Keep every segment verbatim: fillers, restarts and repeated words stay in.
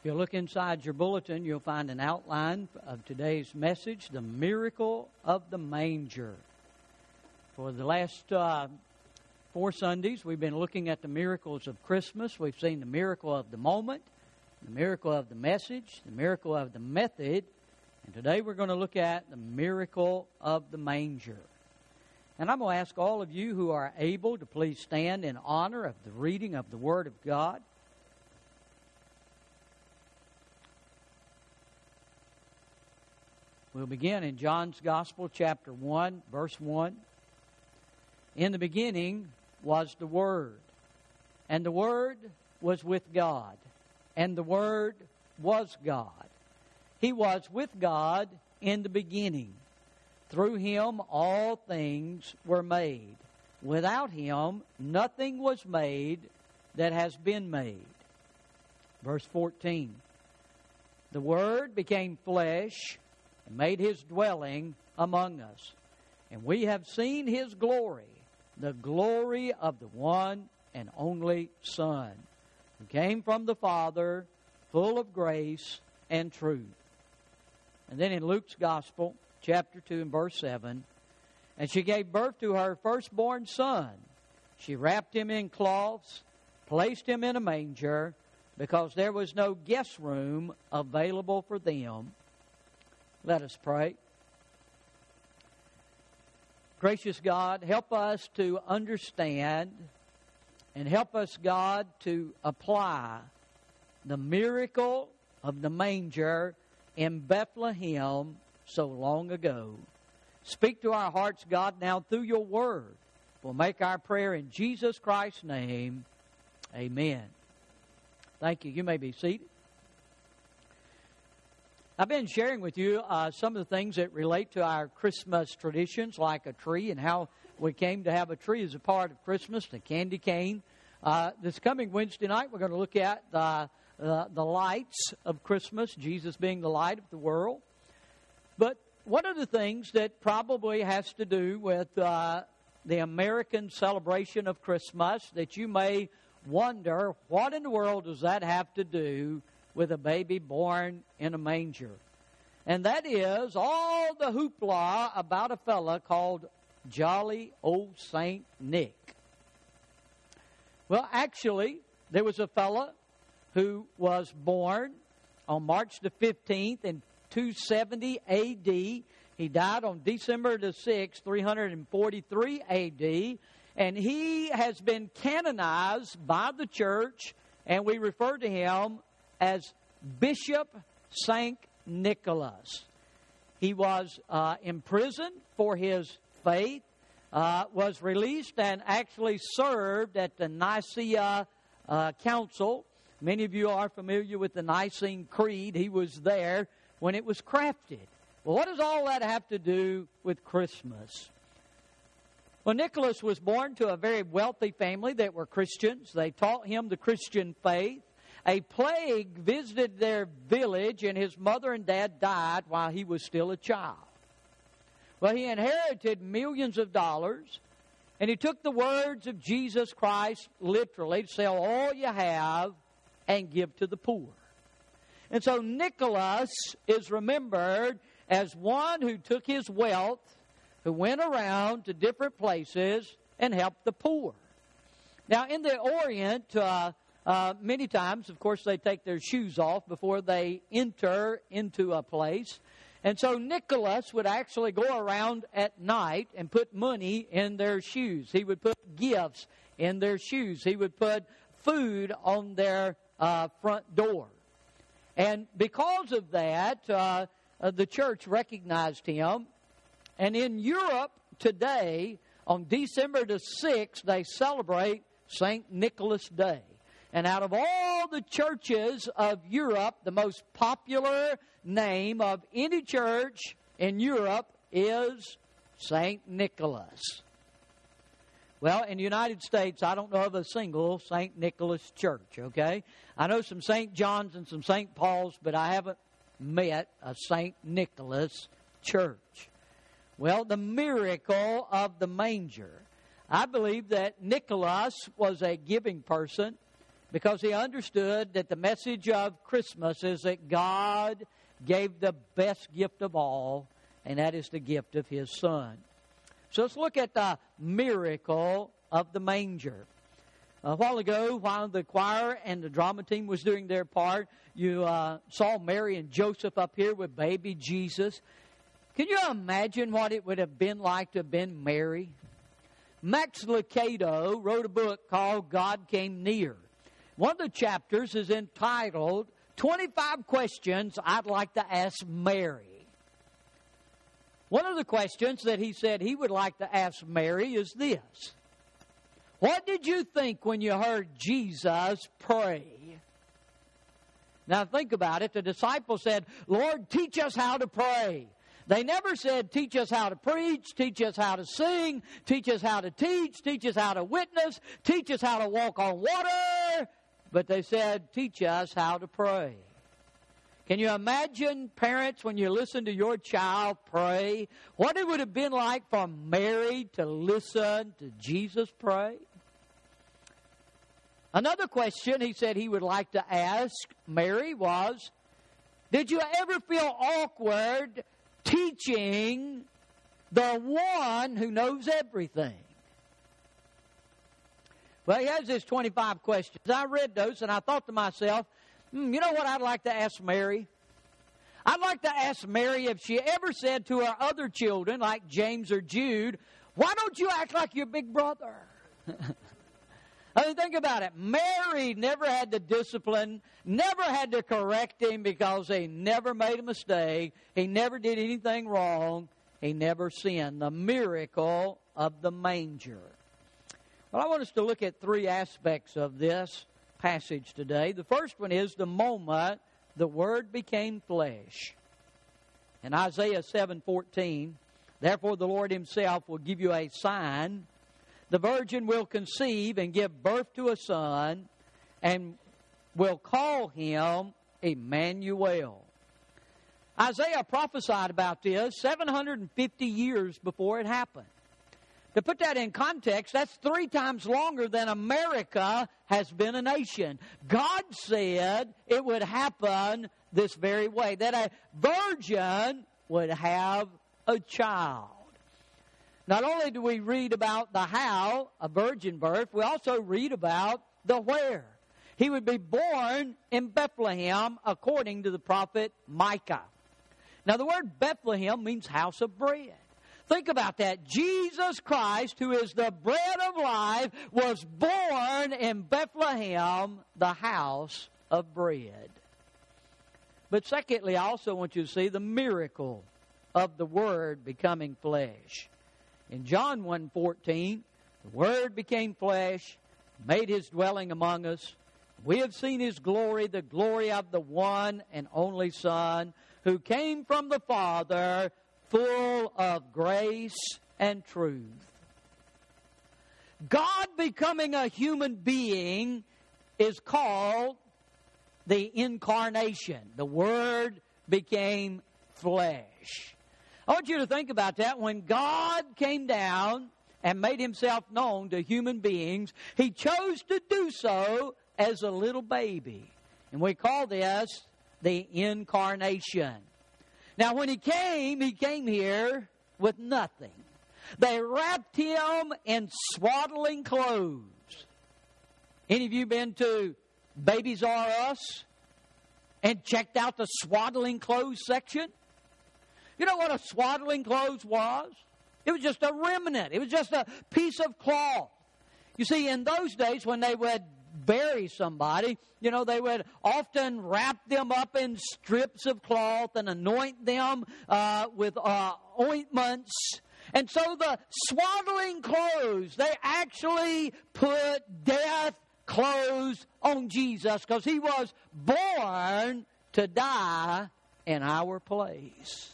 If you look inside your bulletin, you'll find an outline of today's message, the miracle of the manger. For the last uh, four Sundays, we've been looking at the miracles of Christmas. We've seen the miracle of the moment, the miracle of the message, the miracle of the method, and today we're going to look at the miracle of the manger. And I'm going to ask all of you who are able to please stand in honor of the reading of the Word of God. We'll begin in John's Gospel, chapter one, verse one. In the beginning was the Word, and the Word was with God, and the Word was God. He was with God in the beginning. Through Him all things were made. Without Him nothing was made that has been made. Verse fourteen. The Word became flesh and made His dwelling among us. And we have seen His glory, the glory of the one and only Son, who came from the Father, full of grace and truth. And then in Luke's Gospel, chapter two and verse seven, and she gave birth to her firstborn son. She wrapped him in cloths, placed him in a manger, because there was no guest room available for them. Let us pray. Gracious God, help us to understand and help us, God, to apply the miracle of the manger in Bethlehem so long ago. Speak to our hearts, God, now through your word. We'll make our prayer in Jesus Christ's name. Amen. Thank you. You may be seated. I've been sharing with you uh, some of the things that relate to our Christmas traditions, like a tree, and how we came to have a tree as a part of Christmas, the candy cane. Uh, this coming Wednesday night, we're going to look at the, uh, the lights of Christmas, Jesus being the light of the world. But one of the things that probably has to do with uh, the American celebration of Christmas that you may wonder, what in the world does that have to do with a baby born in a manger? And that is all the hoopla about a fella called Jolly Old Saint Nick. Well, actually, there was a fella who was born on March the fifteenth in two seventy A D. He died on December the sixth, three forty-three A D. And he has been canonized by the church, and we refer to him as Bishop Saint Nicholas. He was uh, imprisoned for his faith, uh, was released, and actually served at the Nicaea uh, Council. Many of you are familiar with the Nicene Creed. He was there when it was crafted. Well, what does all that have to do with Christmas? Well, Nicholas was born to a very wealthy family that were Christians. They taught him the Christian faith. A plague visited their village, and his mother and dad died while he was still a child. Well, he inherited millions of dollars, and he took the words of Jesus Christ literally, sell all you have and give to the poor. And so Nicholas is remembered as one who took his wealth, who went around to different places and helped the poor. Now, in the Orient, uh, Uh, many times, of course, they take their shoes off before they enter into a place. And so Nicholas would actually go around at night and put money in their shoes. He would put gifts in their shoes. He would put food on their uh, front door. And because of that, uh, uh, the church recognized him. And in Europe today, on December the sixth, they celebrate Saint Nicholas Day. And out of all the churches of Europe, the most popular name of any church in Europe is Saint Nicholas. Well, in the United States, I don't know of a single Saint Nicholas church, okay? I know some Saint John's and some Saint Paul's, but I haven't met a Saint Nicholas church. Well, the miracle of the manger. I believe that Nicholas was a giving person. because he understood that the message of Christmas is that God gave the best gift of all, and that is the gift of His Son. So let's look at the miracle of the manger. A while ago, while the choir and the drama team was doing their part, you uh, saw Mary and Joseph up here with baby Jesus. Can you imagine what it would have been like to have been Mary? Max Lucado wrote a book called God Came Near. One of the chapters is entitled twenty-five Questions I'd Like to Ask Mary. One of the questions that he said he would like to ask Mary is this. What did you think when you heard Jesus pray? Now think about it. The disciples said, Lord, teach us how to pray. They never said, teach us how to preach, teach us how to sing, teach us how to teach, teach us how to witness, teach us how to walk on water. But they said, teach us how to pray. Can you imagine, parents, when you listen to your child pray, what it would have been like for Mary to listen to Jesus pray? Another question he said he would like to ask Mary was, did you ever feel awkward teaching the one who knows everything? Well, he has his twenty-five questions. I read those and I thought to myself, hmm, you know what I'd like to ask Mary? I'd like to ask Mary if she ever said to her other children, like James or Jude, why don't you act like your big brother? I mean, think about it. Mary never had to discipline, never had to correct him because he never made a mistake. He never did anything wrong. He never sinned. The miracle of the manger. Well, I want us to look at three aspects of this passage today. The first one is the moment the Word became flesh. In Isaiah seven fourteen, therefore the Lord Himself will give you a sign. The virgin will conceive and give birth to a son, and will call him Emmanuel. Isaiah prophesied about this seven hundred fifty years before it happened. To put that in context, that's three times longer than America has been a nation. God said it would happen this very way, that a virgin would have a child. Not only do we read about the how, a virgin birth, we also read about the where. He would be born in Bethlehem according to the prophet Micah. Now the word Bethlehem means house of bread. Think about that. Jesus Christ, who is the bread of life, was born in Bethlehem, the house of bread. But secondly, I also want you to see the miracle of the Word becoming flesh. In John one fourteen, the Word became flesh, made His dwelling among us. We have seen His glory, the glory of the one and only Son, who came from the Father, full of grace and truth. God becoming a human being is called the incarnation. The Word became flesh. I want you to think about that. When God came down and made Himself known to human beings, He chose to do so as a little baby. And we call this the incarnation. Now, when He came, He came here with nothing. They wrapped Him in swaddling clothes. Any of you been to Babies R Us and checked out the swaddling clothes section? You know what a swaddling clothes was? It was just a remnant. It was just a piece of cloth. You see, in those days when they would bury somebody, you know, they would often wrap them up in strips of cloth and anoint them uh, with uh, ointments. And so the swaddling clothes, they actually put death clothes on Jesus because He was born to die in our place.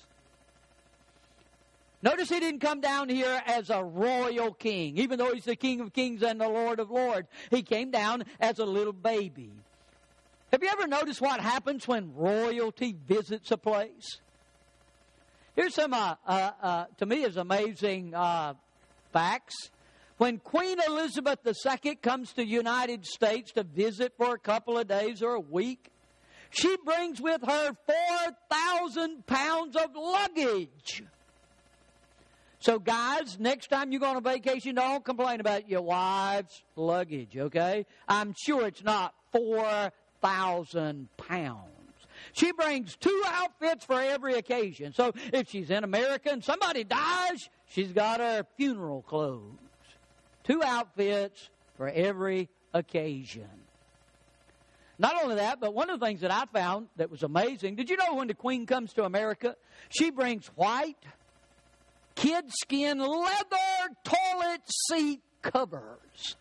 Notice He didn't come down here as a royal king. Even though He's the King of Kings and the Lord of Lords, He came down as a little baby. Have you ever noticed what happens when royalty visits a place? Here's some, uh, uh, uh, to me, is amazing uh, facts. When Queen Elizabeth the Second comes to the United States to visit for a couple of days or a week, she brings with her four thousand pounds of luggage. So guys, next time you go on a vacation, don't complain about your wife's luggage, okay? I'm sure it's not four thousand pounds. She brings two outfits for every occasion. So if she's in America and somebody dies, she's got her funeral clothes. Two outfits for every occasion. Not only that, but one of the things that I found that was amazing, did you know when the Queen comes to America, she brings white, kid skin, leather toilet seat covers.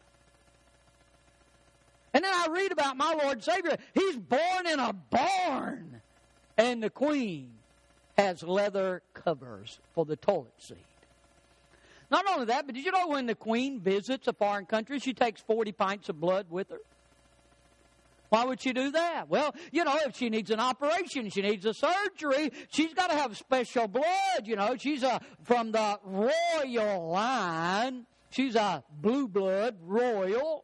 And then I read about my Lord and Savior. He's born in a barn. And the Queen has leather covers for the toilet seat. Not only that, but did you know when the Queen visits a foreign country, she takes forty pints of blood with her? Why would she do that? Well, you know, if she needs an operation, she needs a surgery, she's got to have special blood, you know. She's a, from the royal line. She's a blue blood royal.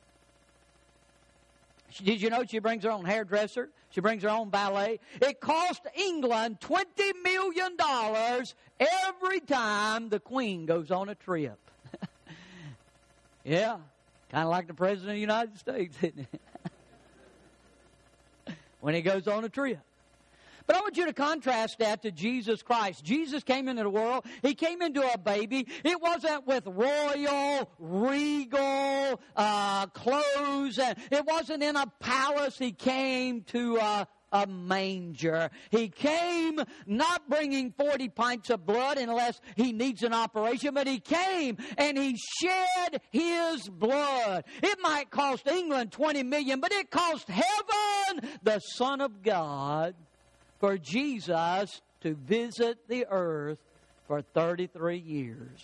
Did you know she brings her own hairdresser? She brings her own valet. It cost England twenty million dollars every time the Queen goes on a trip. Yeah, kind of like the President of the United States, isn't it? When he goes on a trip. But I want you to contrast that to Jesus Christ. Jesus came into the world. He came into a baby. It wasn't with royal, regal uh, clothes. It wasn't in a palace. He came to a, a manger. He came not bringing forty pints of blood unless he needs an operation, but he came and he shed his blood. It might cost England twenty million dollars, but it cost heaven, the Son of God, for Jesus to visit the earth for thirty-three years.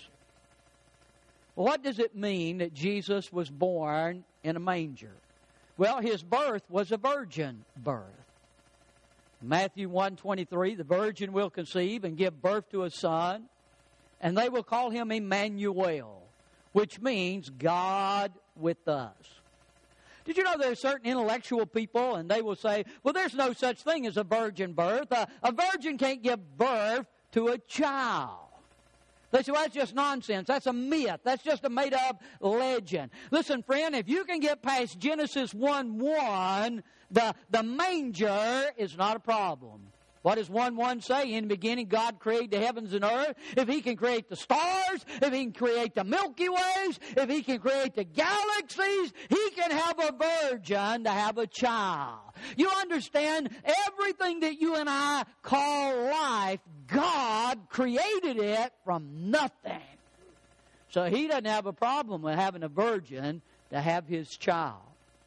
What does it mean that Jesus was born in a manger? Well, his birth was a virgin birth. Matthew one twenty-three, the virgin will conceive and give birth to a son, and they will call him Emmanuel, which means God with us. Did you know there are certain intellectual people, and they will say, well, there's no such thing as a virgin birth. A, a virgin can't give birth to a child. They say, well, that's just nonsense. That's a myth. That's just a made-up legend. Listen, friend, if you can get past Genesis one one, the, the manger is not a problem. What does one one say? In the beginning, God created the heavens and earth. If He can create the stars, if He can create the Milky Ways, if He can create the galaxies, He can have a virgin to have a child. You understand, everything that you and I call life, God created it from nothing. So He doesn't have a problem with having a virgin to have His child.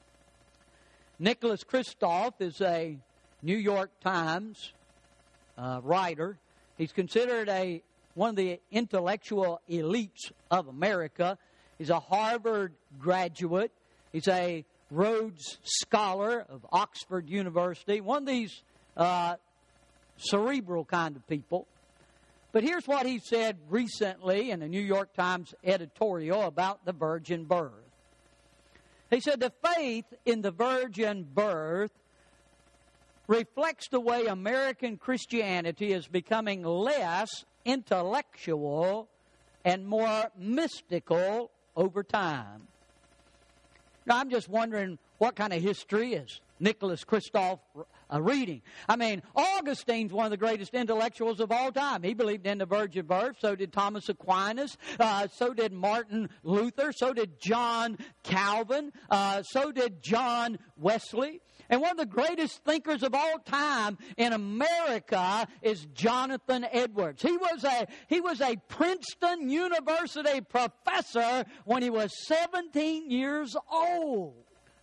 Nicholas Kristof is a New York Times Uh, writer. He's considered a one of the intellectual elites of America. He's a Harvard graduate. He's a Rhodes Scholar of Oxford University. One of these uh, cerebral kind of people. But here's what he said recently in a New York Times editorial about the virgin birth. He said, the faith in the virgin birth reflects the way American Christianity is becoming less intellectual and more mystical over time. Now, I'm just wondering what kind of history is Nicholas Kristof uh, reading. I mean, Augustine's one of the greatest intellectuals of all time. He believed in the virgin birth. So did Thomas Aquinas. Uh, so did Martin Luther. So did John Calvin. Uh, so did John Wesley. And one of the greatest thinkers of all time in America is Jonathan Edwards. He was a he was a Princeton University professor when he was seventeen years old.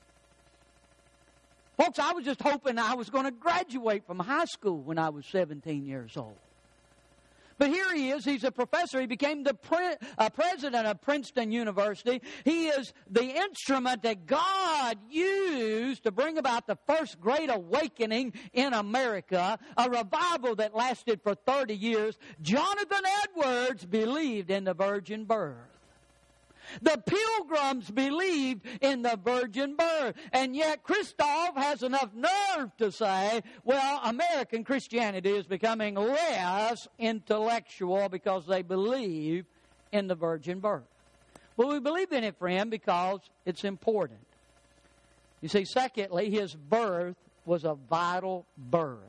Folks, I was just hoping I was going to graduate from high school when I was seventeen years old. But here he is. He's a professor. He became the pre- uh, president of Princeton University. He is the instrument that God used to bring about the first great awakening in America, a revival that lasted for thirty years. Jonathan Edwards believed in the virgin birth. The Pilgrims believed in the virgin birth. And yet Christoph has enough nerve to say, well, American Christianity is becoming less intellectual because they believe in the virgin birth. Well, we believe in it, friend, because it's important. You see, secondly, his birth was a vital birth.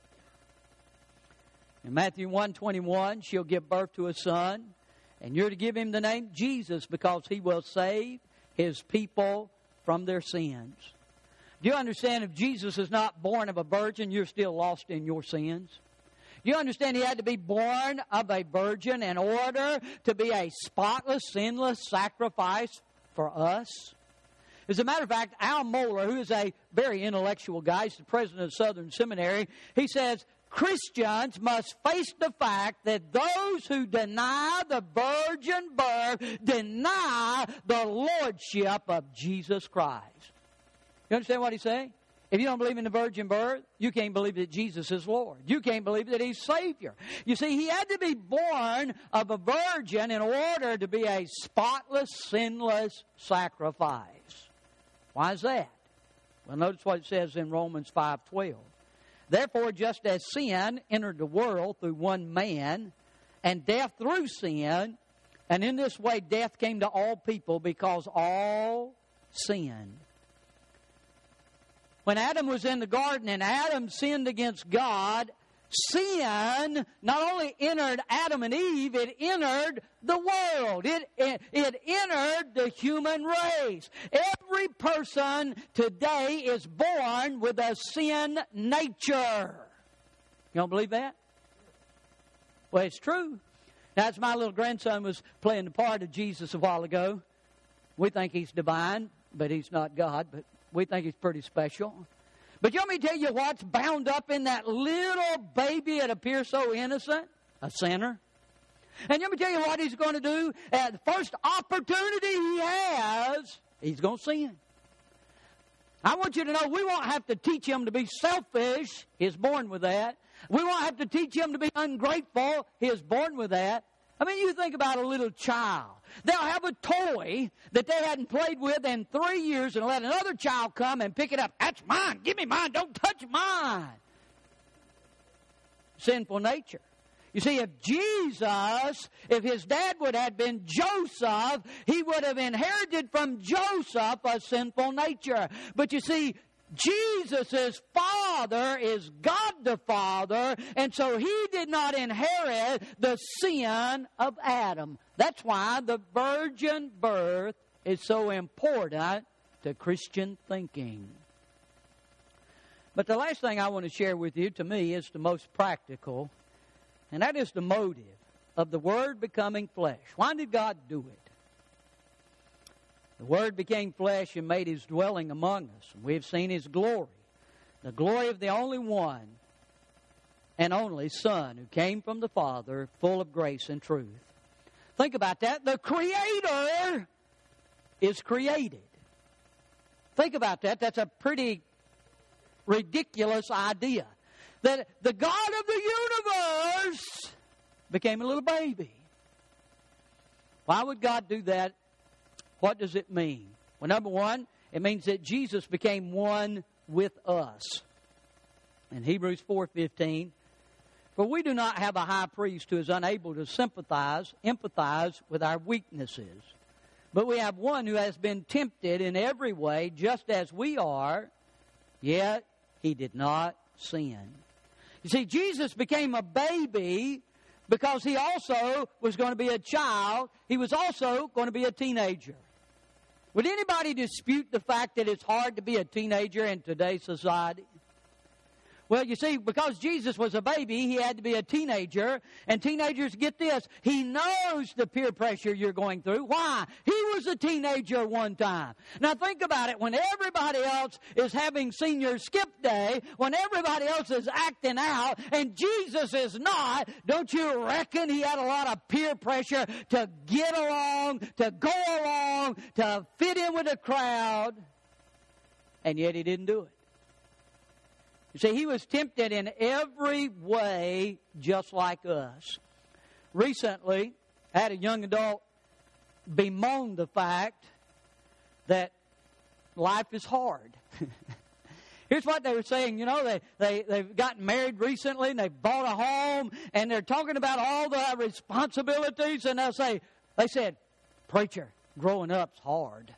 In Matthew one twenty-one, she'll give birth to a son, and you're to give him the name Jesus because he will save his people from their sins. Do you understand if Jesus is not born of a virgin, you're still lost in your sins? Do you understand he had to be born of a virgin in order to be a spotless, sinless sacrifice for us? As a matter of fact, Al Mohler, who is a very intellectual guy, he's the president of Southern Seminary, he says, Christians must face the fact that those who deny the virgin birth deny the lordship of Jesus Christ. You understand what he's saying? If you don't believe in the virgin birth, you can't believe that Jesus is Lord. You can't believe that He's Savior. You see, He had to be born of a virgin in order to be a spotless, sinless sacrifice. Why is that? Well, notice what it says in Romans five twelve. Therefore, just as sin entered the world through one man, and death through sin, and in this way death came to all people because all sinned. When Adam was in the garden and Adam sinned against God, sin not only entered Adam and Eve, it entered the world. It, it, it entered the human race. Every person today is born with a sin nature. You don't believe that? Well, it's true. That's my little grandson was playing the part of Jesus a while ago. We think he's divine, but he's not God, but we think he's pretty special. But you want me to tell you what's bound up in that little baby that appears so innocent? A sinner. And let me tell you what he's going to do. At the first opportunity he has, he's going to sin. I want you to know we won't have to teach him to be selfish. He's born with that. We won't have to teach him to be ungrateful. He is born with that. I mean, you think about a little child. They'll have a toy that they hadn't played with in three years and let another child come and pick it up. That's mine. Give me mine. Don't touch mine. Sinful nature. You see, if Jesus, if his dad would have been Joseph, he would have inherited from Joseph a sinful nature. But you see, Jesus' Father is God the Father, and so he did not inherit the sin of Adam. That's why the virgin birth is so important to Christian thinking. But the last thing I want to share with you, to me, is the most practical, and that is the motive of the Word becoming flesh. Why did God do it? The Word became flesh and made His dwelling among us. We have seen His glory, the glory of the only one and only Son who came from the Father, full of grace and truth. Think about that. The Creator is created. Think about that. That's a pretty ridiculous idea. That the God of the universe became a little baby. Why would God do that? What does it mean? Well, number one, it means that Jesus became one with us. In Hebrews four fifteen, for we do not have a high priest who is unable to sympathize, empathize with our weaknesses, but we have one who has been tempted in every way, just as we are, yet he did not sin. You see, Jesus became a baby because he also was going to be a child. He was also going to be a teenager. Would anybody dispute the fact that it's hard to be a teenager in today's society? Well, you see, because Jesus was a baby, he had to be a teenager. And teenagers, get this, he knows the peer pressure you're going through. Why? He was a teenager one time. Now think about it. When everybody else is having senior skip day, when everybody else is acting out, and Jesus is not, don't you reckon he had a lot of peer pressure to get along, to go along, to fit in with the crowd? And yet he didn't do it. You see, he was tempted in every way just like us. Recently, I had a young adult bemoan the fact that life is hard. Here's what they were saying. You know, they, they, they've gotten married recently and they've bought a home and they're talking about all the responsibilities. And they'll say, they said, preacher, growing up's hard.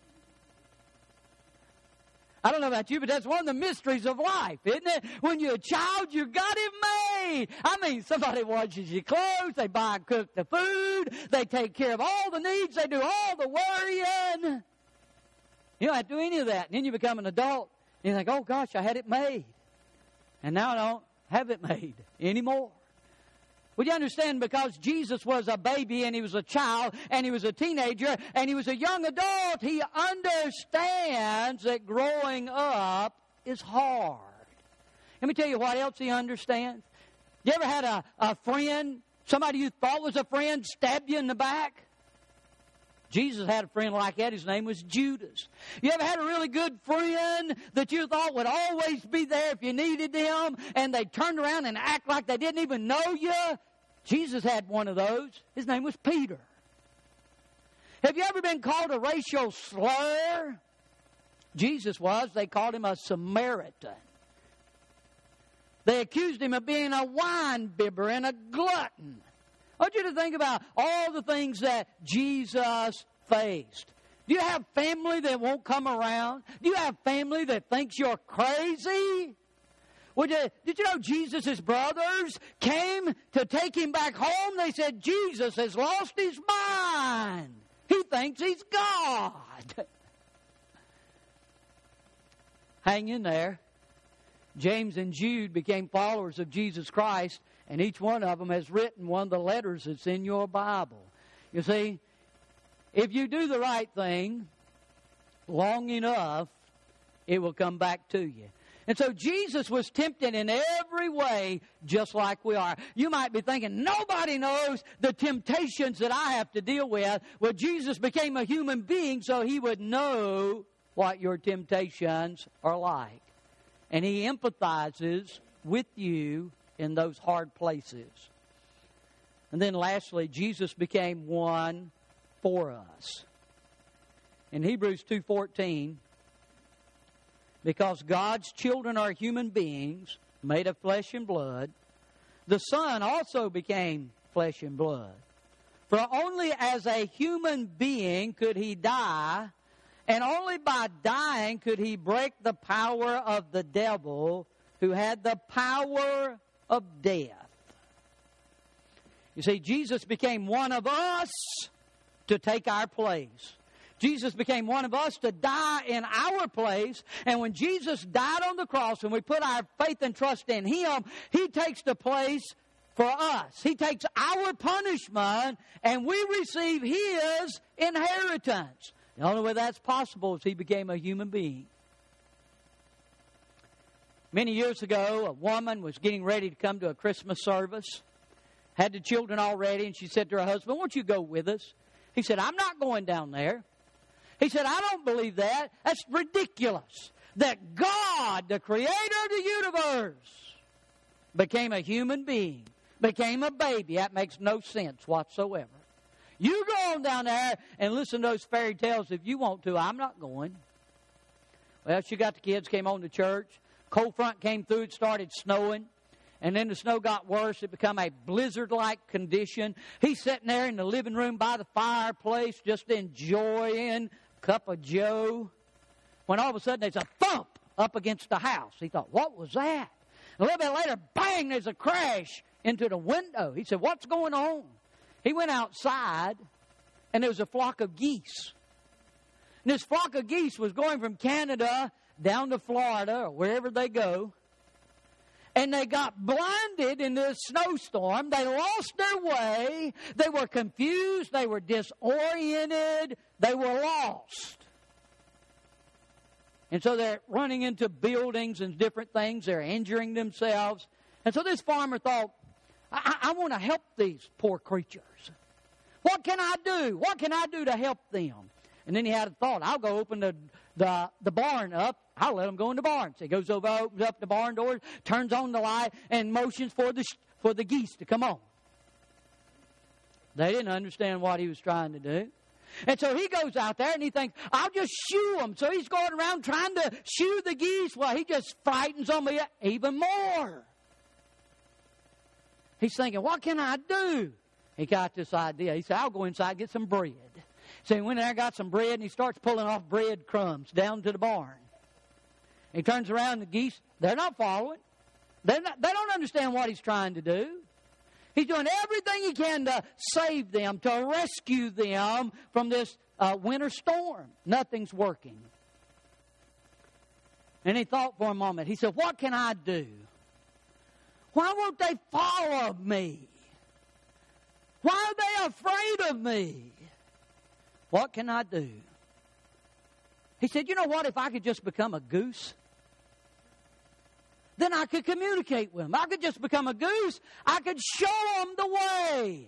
I don't know about you, but that's one of the mysteries of life, isn't it? When you're a child, you got it made. I mean, somebody washes your clothes, they buy and cook the food, they take care of all the needs, they do all the worrying. You don't have to do any of that. And then you become an adult, and you think, oh gosh, I had it made. And now I don't have it made anymore. Would you understand? Because Jesus was a baby and he was a child and he was a teenager and he was a young adult, he understands that growing up is hard. Let me tell you what else he understands. You ever had a, a friend, somebody you thought was a friend, stab you in the back? Jesus had a friend like that. His name was Judas. You ever had a really good friend that you thought would always be there if you needed them, and they turned around and act like they didn't even know you? Jesus had one of those. His name was Peter. Have you ever been called a racial slur? Jesus was. They called him a Samaritan. They accused him of being a wine bibber and a glutton. I want you to think about all the things that Jesus faced. Do you have family that won't come around? Do you have family that thinks you're crazy? Would you, did you know Jesus' brothers came to take him back home? They said, Jesus has lost his mind. He thinks he's God. Hang in there. James and Jude became followers of Jesus Christ, and each one of them has written one of the letters that's in your Bible. You see, if you do the right thing long enough, it will come back to you. And so Jesus was tempted in every way just like we are. You might be thinking, nobody knows the temptations that I have to deal with. Well, Jesus became a human being so he would know what your temptations are like. And he empathizes with you in those hard places. And then lastly, Jesus became one for us. In Hebrews two fourteen, because God's children are human beings made of flesh and blood, the Son also became flesh and blood. For only as a human being could he die, and only by dying could he break the power of the devil, who had the power of death. You see, Jesus became one of us to take our place. Jesus became one of us to die in our place. And when Jesus died on the cross and we put our faith and trust in him, he takes the place for us. He takes our punishment and we receive his inheritance. The only way that's possible is he became a human being. Many years ago, a woman was getting ready to come to a Christmas service, had the children all ready, and she said to her husband, won't you go with us? He said, I'm not going down there. He said, I don't believe that. That's ridiculous. That God, the creator of the universe, became a human being, became a baby. That makes no sense whatsoever. You go on down there and listen to those fairy tales if you want to. I'm not going. Well, she got the kids, came on to church. Cold front came through, it started snowing. And then the snow got worse. It became a blizzard-like condition. He's sitting there in the living room by the fireplace just enjoying a cup of joe. When all of a sudden there's a thump up against the house. He thought, what was that? A little bit later, bang, there's a crash into the window. He said, what's going on? He went outside, and there was a flock of geese. And this flock of geese was going from Canada down to Florida or wherever they go. And they got blinded in this snowstorm. They lost their way. They were confused. They were disoriented. They were lost. And so they're running into buildings and different things. They're injuring themselves. And so this farmer thought, I, I want to help these poor creatures. What can I do? What can I do to help them? And then he had a thought, I'll go open the, the, the barn up. I'll let them go in the barn. So he goes over, opens up the barn doors, turns on the light, and motions for the, for the geese to come on. They didn't understand what he was trying to do. And so he goes out there and he thinks, I'll just shoo them. So he's going around trying to shoo the geese. Well, he just frightens them even more. He's thinking, what can I do? He got this idea. He said, I'll go inside and get some bread. So he went in there, got some bread, and he starts pulling off bread crumbs down to the barn. He turns around, the geese, they're not following. They're not, they don't understand what he's trying to do. He's doing everything he can to save them, to rescue them from this uh, winter storm. Nothing's working. And he thought for a moment. He said, what can I do? Why won't they follow me? Why are they afraid of me? What can I do? He said, you know what? If I could just become a goose, then I could communicate with them. I could just become a goose. I could show them the way.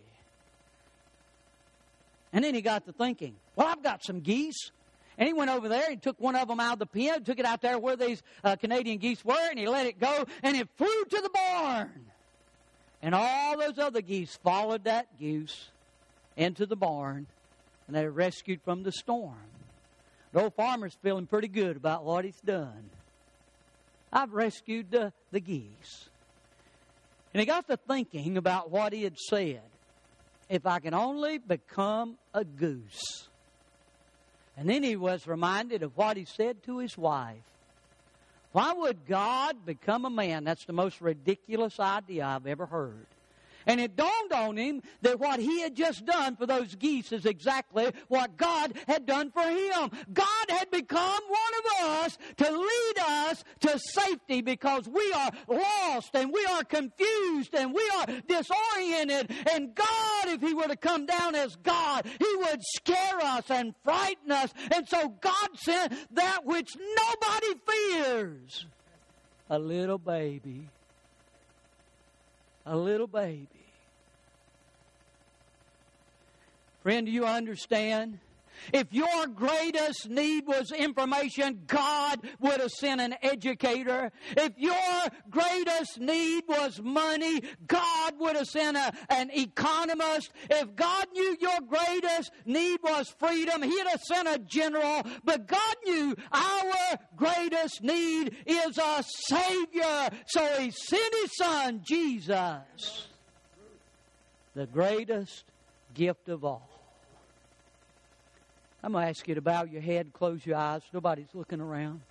And then he got to thinking, well, I've got some geese. And he went over there and took one of them out of the pen, took it out there where these uh, Canadian geese were, and he let it go, and it flew to the barn. And all those other geese followed that goose into the barn, and they were rescued from the storm. The old farmer's feeling pretty good about what he's done. I've rescued the, the geese. And he got to thinking about what he had said. If I can only become a goose. And then he was reminded of what he said to his wife. Why would God become a man? That's the most ridiculous idea I've ever heard. And it dawned on him that what he had just done for those geese is exactly what God had done for him. God had become one of us to lead us to safety because we are lost and we are confused and we are disoriented. And God, if He were to come down as God, He would scare us and frighten us. And so God sent that which nobody fears. A little baby. A little baby. Friend, do you understand? If your greatest need was information, God would have sent an educator. If your greatest need was money, God would have sent a, an economist. If God knew your greatest need was freedom, He'd have sent a general. But God knew our greatest need is a Savior. So He sent His Son, Jesus, the greatest gift of all. I'm going to ask you to bow your head, close your eyes. Nobody's looking around.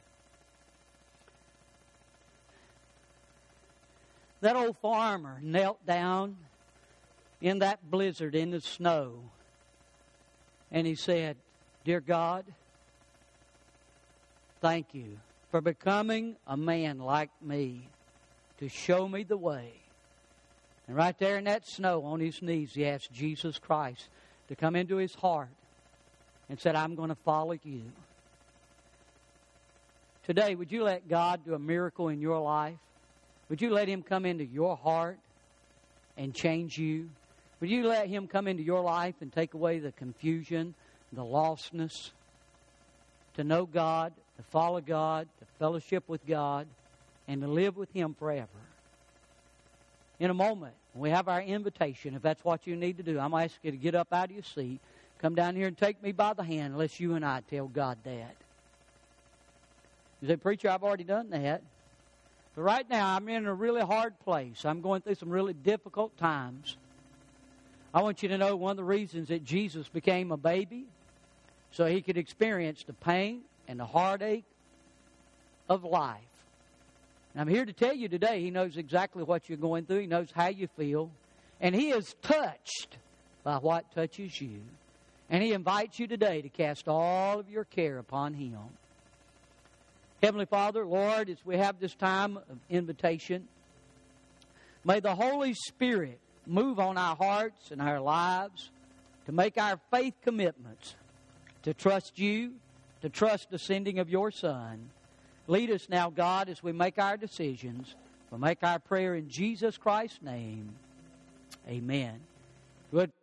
That old farmer knelt down in that blizzard in the snow. And he said, Dear God, thank you for becoming a man like me to show me the way. And right there in that snow on his knees, he asked Jesus Christ to come into his heart. And said, I'm going to follow you. Today, would you let God do a miracle in your life? Would you let Him come into your heart and change you? Would you let Him come into your life and take away the confusion, the lostness, to know God, to follow God, to fellowship with God, and to live with Him forever? In a moment, when we have our invitation, if that's what you need to do, I'm going to ask you to get up out of your seat. Come down here and take me by the hand unless you and I tell God that. You say, Preacher, I've already done that. But right now, I'm in a really hard place. I'm going through some really difficult times. I want you to know one of the reasons that Jesus became a baby, so He could experience the pain and the heartache of life. And I'm here to tell you today, He knows exactly what you're going through. He knows how you feel. And He is touched by what touches you. And He invites you today to cast all of your care upon Him. Heavenly Father, Lord, as we have this time of invitation, may the Holy Spirit move on our hearts and our lives to make our faith commitments, to trust You, to trust the sending of Your Son. Lead us now, God, as we make our decisions. We'll make our prayer in Jesus Christ's name. Amen. Good.